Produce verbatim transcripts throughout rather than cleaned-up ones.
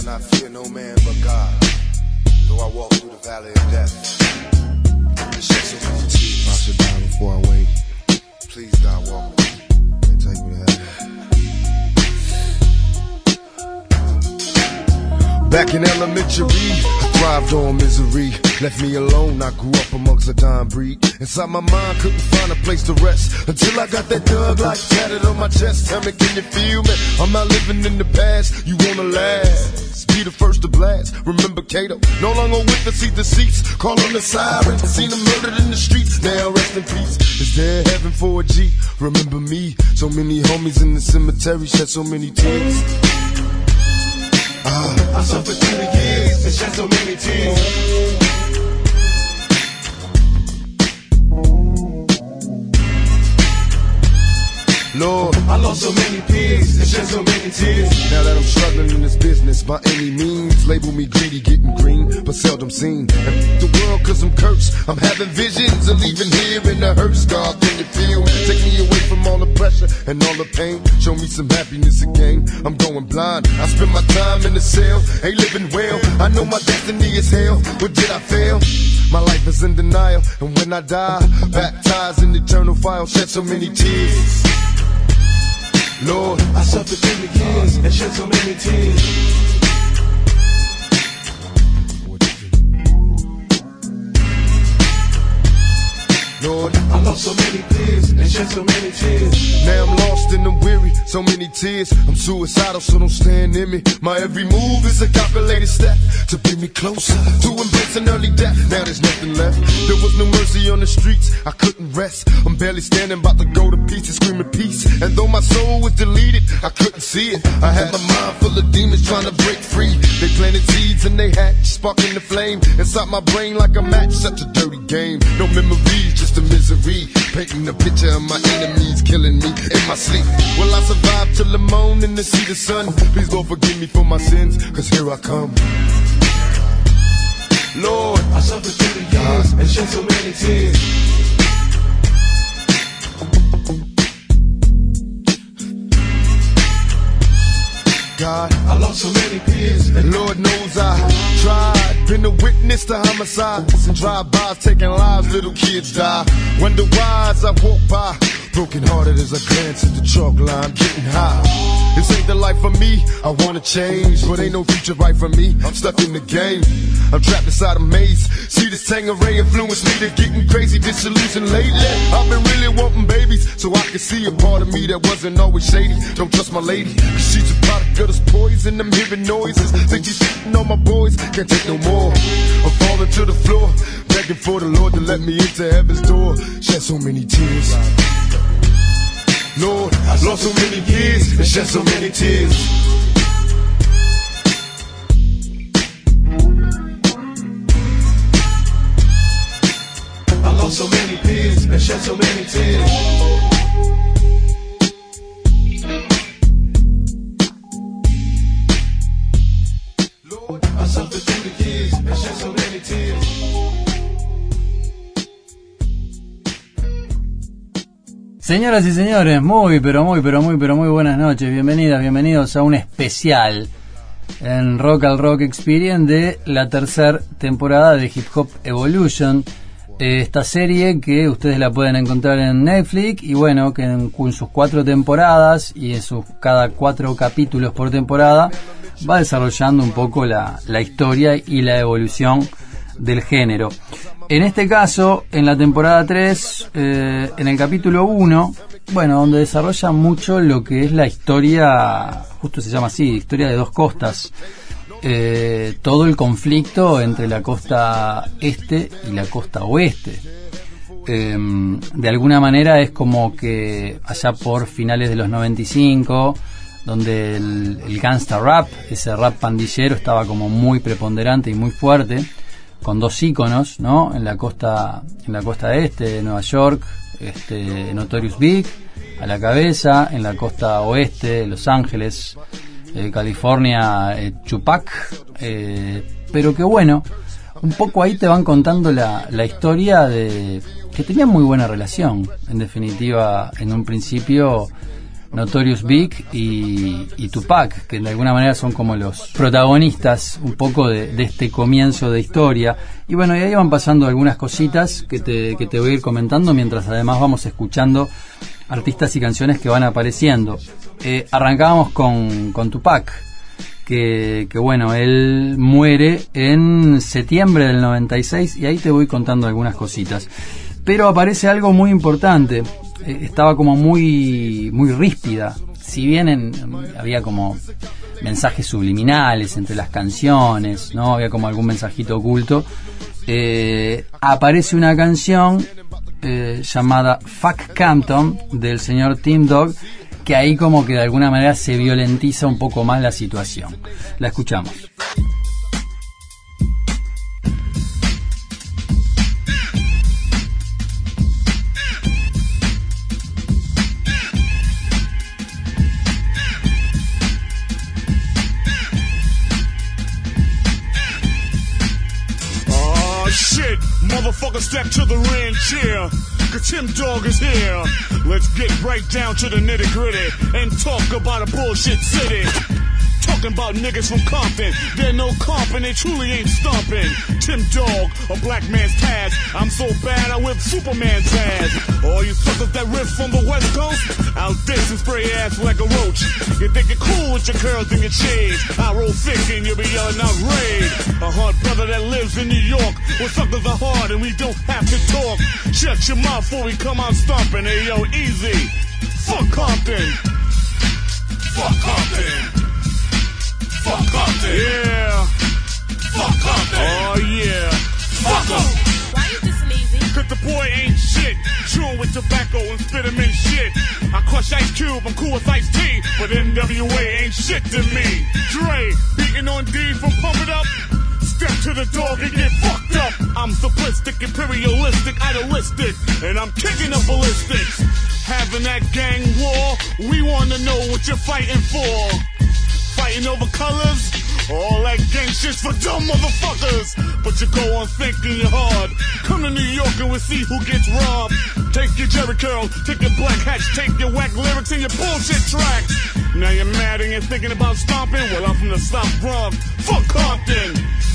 not fear no man but God. Though I walk through the valley of death, it sheds so many tears. I should die before I wake. Please, God, walk with me. Let me take me to heaven. Back in elementary, I thrived on misery. Left me alone, I grew up amongst a dying breed. Inside my mind, couldn't find a place to rest until I got that Thug Life tatted on my chest. Tell me, can you feel me? I'm not living in the past, you wanna last. Be the first to blast. Remember Kato, no longer with the seat deceits. Call on the siren, seen him murdered in the streets. Now rest in peace. Is there heaven for a G? Remember me, so many homies in the cemetery shed so many tears. Uh, I suffered through the years and shed so many tears. Lord, I lost so many peers and shed so many tears. Now that I'm struggling in this business by any means, label me greedy, getting green, but seldom seen. And the world cause I'm cursed, I'm having visions of leaving here in the hearse. God, can you feel me? Take me away from all the pressure and all the pain. Show me some happiness again. I'm going blind, I spend my time in the cell, ain't living well. I know my destiny is hell, but did I fail? My life is in denial, and when I die, baptized in eternal fire, shed so many tears. Lord, I suffered through the years and shed so many tears. Lord, I lost so many peers and shed so many tears. Now I'm lost and I'm weary, so many tears. I'm suicidal, so don't stand in me. My every move is a calculated step to bring me closer to embracing early death. Now there's nothing left. There was no mercy on the streets, I couldn't rest. I'm barely standing, about to go to pieces, screaming peace. And though my soul was deleted, I couldn't see it. I had my mind full of demons trying to break free. They planted seeds and they hatched, sparking the flame inside my brain like a match. Such a dirty game, no memories, just the misery, painting a picture of my enemies killing me in my sleep. Will I survive till the morning to see the sun? Please Lord forgive me for my sins, cause here I come. Lord, I suffered through the years and shed so many tears. God, I lost so many peers, and Lord knows I tried. Been a witness to homicides and drive-bys, taking lives, little kids die. Wonder why as I walk by, broken hearted as I glance at the chalk line, getting high. This ain't the life for me, I wanna change, but ain't no future right for me, I'm stuck in the game. I'm trapped inside a maze, see this Tangeray influence me to getting crazy, disillusioned lately. I've been really wanting babies, so I can see a part of me that wasn't always shady. Don't trust my lady, cause she's a product of this poison. I'm hearing noises, think she's shitting on my boys, can't take no more. I'm falling to the floor, begging for the Lord to let me into heaven's door. Shed so many tears. Lord, I lost so many years and shed so many tears. I lost so many peers and shed so many tears. Lord, I suffered through the years and shed so many tears. Señoras y señores, muy, pero muy, pero muy, pero muy buenas noches. Bienvenidas, bienvenidos a un especial en Rock al Rock Experience de la tercera temporada de Hip Hop Evolution. Esta serie que ustedes la pueden encontrar en Netflix y bueno, que en, en sus cuatro temporadas y en sus cada cuatro capítulos por temporada va desarrollando un poco la, la historia y la evolución del género. En este caso, en la temporada tres, eh, en el capítulo uno, bueno, donde desarrolla mucho lo que es la historia, justo se llama así, historia de dos costas, eh, todo el conflicto entre la costa este y la costa oeste. Eh, de alguna manera es como que allá por finales de los noventa y cinco, donde el, el gangsta rap, ese rap pandillero, estaba como muy preponderante y muy fuerte, con dos íconos, ¿no? En la costa, en la costa este de Nueva York, este Notorious Big a la cabeza, en la costa oeste, Los Ángeles, eh, California, eh, Tupac, eh, pero que bueno, un poco ahí te van contando la, la historia de que tenían muy buena relación, en definitiva, en un principio Notorious Big y, y Tupac, que de alguna manera son como los protagonistas un poco de, de este comienzo de historia. Y bueno, y ahí van pasando algunas cositas que te, que te voy a ir comentando, mientras además vamos escuchando artistas y canciones que van apareciendo. Eh, arrancábamos con, con Tupac, que, que bueno, él muere en septiembre del noventa y seis, y ahí te voy contando algunas cositas. Pero aparece algo muy importante. Eh, estaba como muy muy ríspida. Si bien en, había como mensajes subliminales entre las canciones, no había como algún mensajito oculto, eh, aparece una canción eh, llamada Fuck Compton del señor Tim Dog, que ahí como que de alguna manera se violentiza un poco más la situación. La escuchamos. Shit, motherfucker, step to the ranch here, cause Tim Dog is here. Let's get right down to the nitty gritty and talk about a bullshit city. Talking about niggas from Compton, they're no comping, they truly ain't stomping. Tim Dog, a black man's Taz, I'm so bad I whip Superman's ass. All you suckers that riff from the West Coast, I'll diss and spray ass like a roach. You think you're cool with your curls and your shades, I roll thick and you'll be yelling out raid. A hard brother that lives in New York, where suckers are hard and we don't have to talk. Shut your mouth before we come out stomping, hey yo, easy. Fuck Compton. Fuck Compton. Fuck Compton. Yeah. Fuck Compton. Oh yeah. Fuck em. Why you dissing easy? Cause the boy ain't shit. Chewing with tobacco and spit him in shit. I crush Ice Cube, I'm cool with Ice T, but N W A ain't shit to me. Dre, beating on D from Pump It Up. Step to the dog and get fucked up. I'm simplistic, imperialistic, idealistic, and I'm kicking up ballistics. Having that gang war, we wanna know what you're fighting for. Fighting over colors? All that gang shit's for dumb motherfuckers. But you go on thinking you're hard. Come to New York and we'll see who gets robbed. Take your Jerry curl, take your black hats, take your whack lyrics and your bullshit tracks. Now you're mad and you're thinking about stomping? Well, I'm from the South Bronx. Fuck Compton.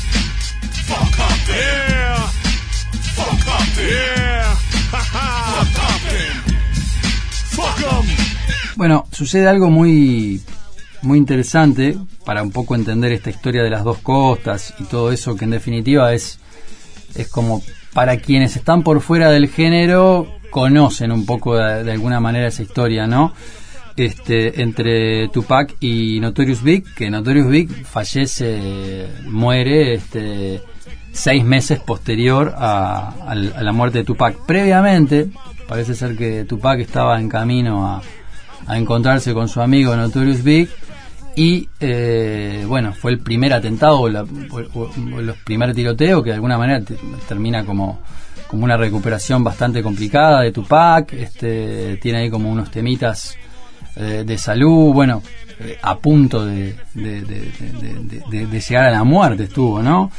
Fuck Compton. Yeah. Fuck Compton. Yeah. Ha ha. Fuck Compton. Fuck 'em. Bueno, sucede algo muy muy interesante para un poco entender esta historia de las dos costas y todo eso, que en definitiva es es como para quienes están por fuera del género conocen un poco de, de alguna manera esa historia, ¿no? Este, entre Tupac y Notorious Big, que Notorious Big fallece, muere este seis meses posterior a, a, a la muerte de Tupac. Previamente parece ser que Tupac estaba en camino a, a encontrarse con su amigo Notorious Big, y eh, bueno, fue el primer atentado o, la, o, o, o los primer tiroteo que de alguna manera te, termina como como una recuperación bastante complicada de Tupac. Este, tiene ahí como unos temitas eh, de salud, bueno, eh, a punto de de, de, de, de, de de llegar a la muerte estuvo, ¿no?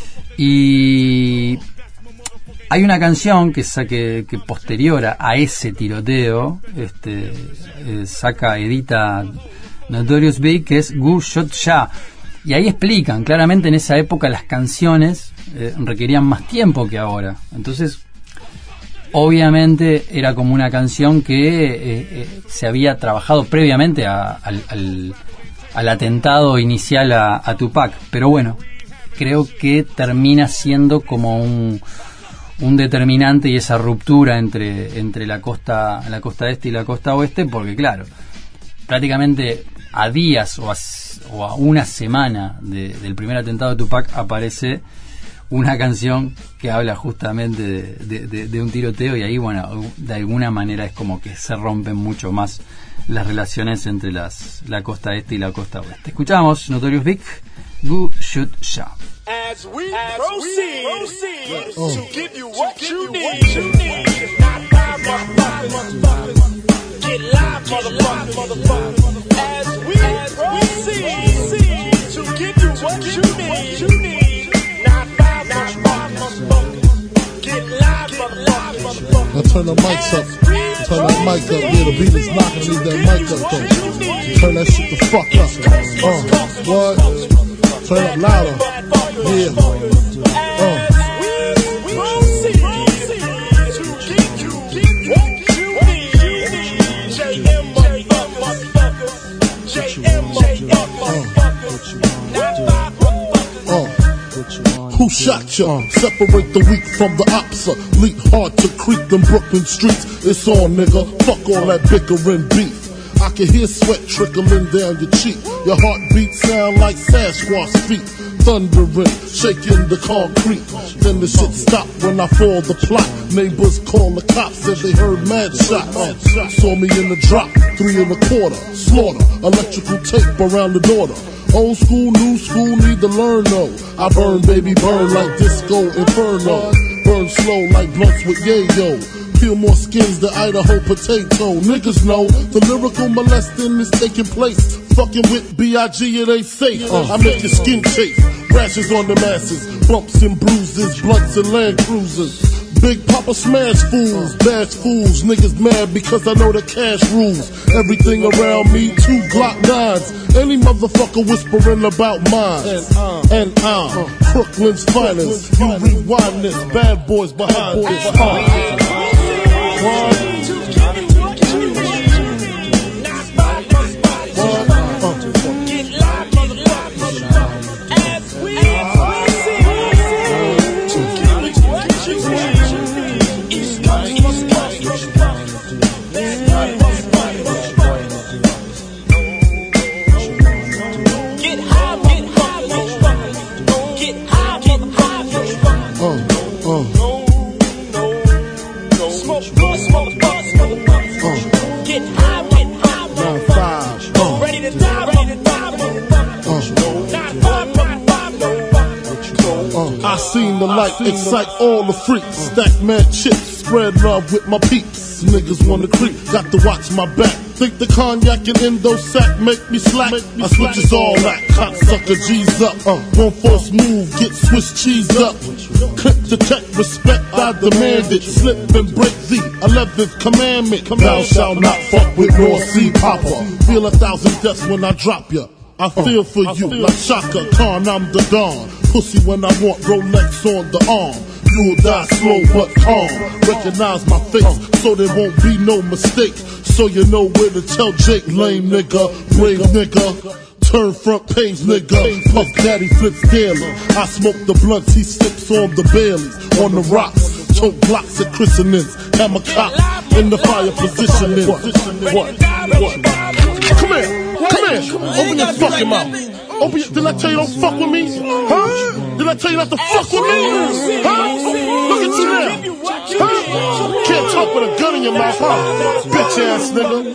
Y hay una canción que saque que posterior a ese tiroteo, este, eh, saca, edita Notorious Big, que es Go Shot Ya, y ahí explican claramente en esa época las canciones eh, requerían más tiempo que ahora. Entonces obviamente era como una canción que eh, eh, se había trabajado previamente a, al, al, al atentado inicial a, a Tupac, pero bueno, creo que termina siendo como un un determinante, y esa ruptura entre entre la costa la costa este y la costa oeste, porque claro, prácticamente a días o a, o a una semana de, del primer atentado de Tupac aparece una canción que habla justamente de, de, de, de un tiroteo, y ahí bueno, de alguna manera es como que se rompen mucho más las relaciones entre las la costa este y la costa oeste. Escuchamos Notorious Big, Go Shoot Ya. As we as proceed, we proceed oh. to give you what you need. Not five motherfuckers. Get live, motherfuckers. As we as proceed to give you what you need. Not five motherfuckers. Get live, motherfuckers. Now turn the mics up. Turn that mic up, yeah, the beat is knocking, I need that mic up though. Turn that shit the fuck up. Uh, what? Turn up louder. Yeah. Uh. Who shot ya? Uh. Separate the weak from the opsa. Leap hard to creep them Brooklyn streets. It's on, nigga. Fuck all that bickering beef. I can hear sweat trickling down your cheek. Your heartbeat sound like Sasquatch feet. Thundering, shaking the concrete. Then the shit stopped when I fall the plot. Neighbors call the cops, said they heard mad shots. Saw me in the drop, three and a quarter. Slaughter, electrical tape around the daughter. Old school, new school, need to learn though. I burn, baby, burn like disco inferno. Burn slow like blunts with yayo. Peel more skins than Idaho potato. Niggas know the lyrical molesting is taking place. Fucking with B I G it ain't safe. Uh, I make your skin chafe. Rashes on the masses. Bumps and bruises. Blunts and Land Cruisers. Big Papa smash fools, bash fools. Niggas mad because I know the cash rules. Everything around me, two Glock nines. Any motherfucker whispering about mine. And I'm uh, Brooklyn's finest. You rewind this, bad boys behind this. Uh. One. I seen the light excite all the freaks. Stack mad chips, spread love with my peeps. Niggas wanna creep, got to watch my back. Think the cognac and endo sack make me slack. I switches all that, cocksucker G's up. Uh, one false move, get Swiss cheese up. Clip to tech, respect, I demand it. Slip and break the eleventh commandment. Thou shalt not fuck with North Sea Papa. Feel a thousand deaths when I drop ya. I feel for you like Shaka Khan, I'm the Don. Pussy when I want Rolex on the arm. You'll die slow but calm. Recognize my face so there won't be no mistake. So you know where to tell Jake, lame nigga, brave nigga. Turn front page nigga, Puff Daddy flips daily. I smoke the blunts, he sips on the Baileys. On the rocks, choke blocks at christenings. Hammer cop in the fire positioning. What? What? What? Come here. Come here, open your fucking mouth. Open your, did I tell you don't fuck with me? Huh? Did I tell you not to fuck with me? Huh? Look at you now. Huh? Can't talk with a gun in your mouth, huh? Bitch ass nigga.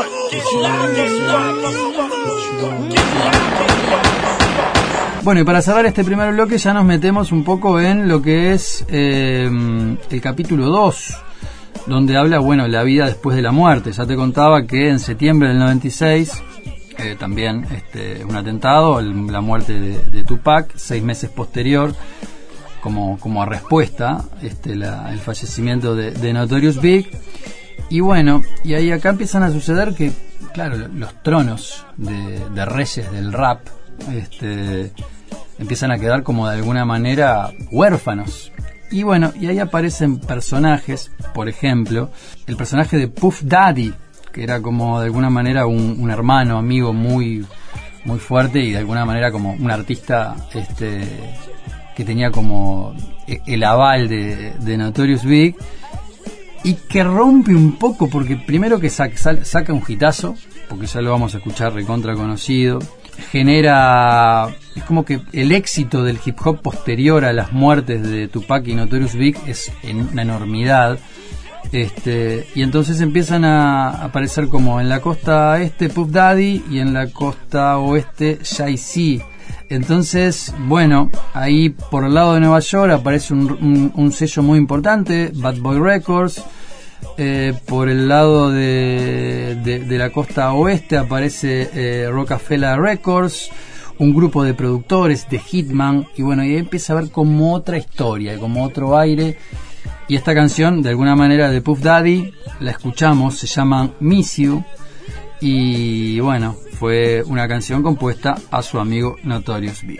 What? Bueno, y para cerrar este primer bloque ya nos metemos un poco en lo que es eh, el capítulo dos, donde habla, bueno, la vida después de la muerte. Ya te contaba que en septiembre del noventa y seis... Eh, también este, un atentado, el, la muerte de, de Tupac, seis meses posterior, como, como respuesta, este, la, el fallecimiento de, de Notorious Big. Y bueno, y ahí acá empiezan a suceder que, claro, los tronos de, de reyes del rap este, empiezan a quedar como de alguna manera huérfanos. Y bueno, y ahí aparecen personajes, por ejemplo, el personaje de Puff Daddy, que era como de alguna manera un, un hermano, amigo muy muy fuerte y de alguna manera como un artista este que tenía como el aval de, de Notorious Big, y que rompe un poco porque primero que saca, saca un hitazo, porque ya lo vamos a escuchar recontra conocido, genera, es como que el éxito del hip hop posterior a las muertes de Tupac y Notorious Big es en una enormidad. Este, y entonces empiezan a aparecer como en la costa este Puff Daddy y en la costa oeste Jay-Z. Entonces, bueno, ahí por el lado de Nueva York aparece un, un, un sello muy importante, Bad Boy Records. Eh, por el lado de, de, de la costa oeste aparece eh, Rockefeller Records, un grupo de productores de Hitman. Y bueno, y ahí empieza a ver como otra historia, como otro aire. Y esta canción, de alguna manera, de Puff Daddy, la escuchamos, se llama Miss You. Y bueno, fue una canción compuesta a su amigo Notorious Big.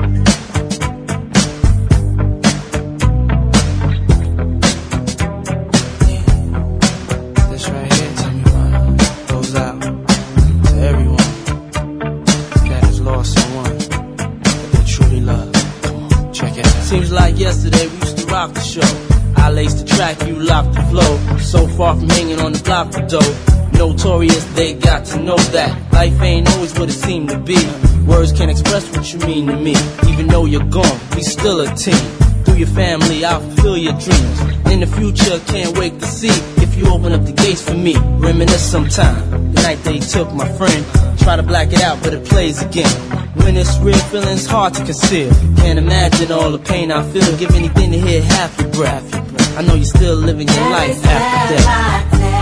Seems like yesterday we used to rock the show. I laced the track, you locked the flow. So far from hanging on the block for dough. Notorious, they got to know that life ain't always what it seemed to be. Words can't express what you mean to me. Even though you're gone, we still a team. Through your family, I'll fulfill your dreams. In the future, can't wait to see if you open up the gates for me. Reminisce sometime, the night they took my friend. Try to black it out, but it plays again. When it's real, feeling's hard to conceal. Can't imagine all the pain I feel. Give anything to hear half your breath. I know you're still living your life after death.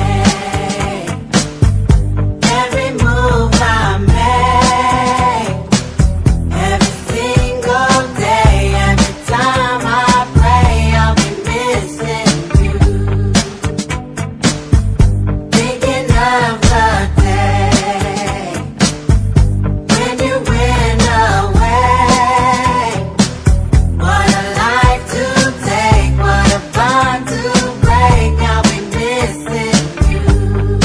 Every move I make, every single day, every time I pray, I'll be missing you. Thinking of the day when you went away. What a life to take, what a bond to break. I'll be missing you.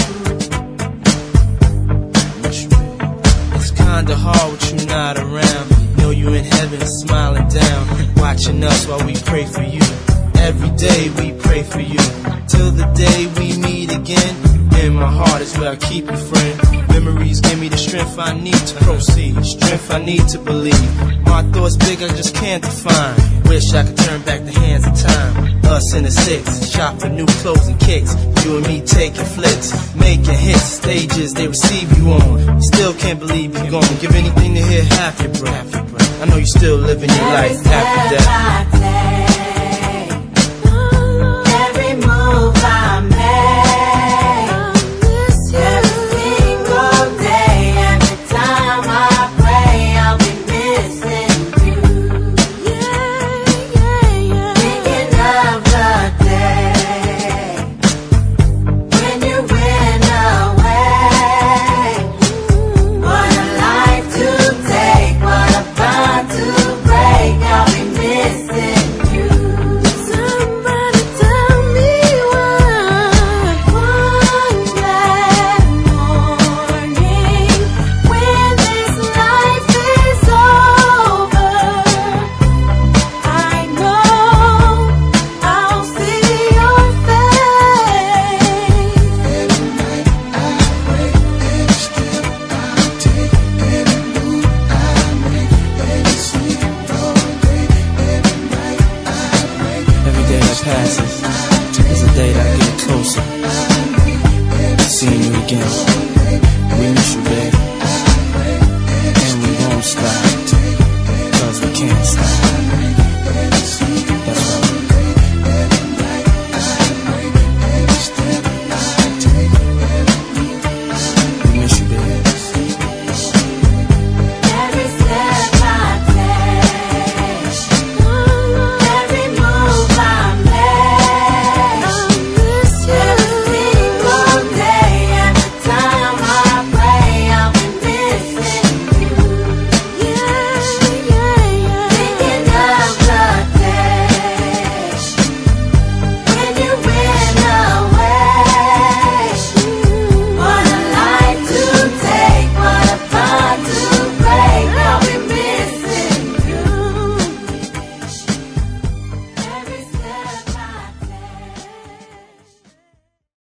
It's kinda hard with you not around. Know you in heaven smiling down, watching us while we pray for you. Every day we pray for you, till the day we meet again. In my heart is where I keep you, friend. Memories give me the strength I need to proceed, strength I need to believe. My thoughts big, I just can't define. Wish I could turn back the hands of time. Us in the six, shop for new clothes and kicks. You and me taking flicks, making hits, stages they receive you on. Still can't believe you're gone. Give anything to hear half your breath. I know you're still living your life after death.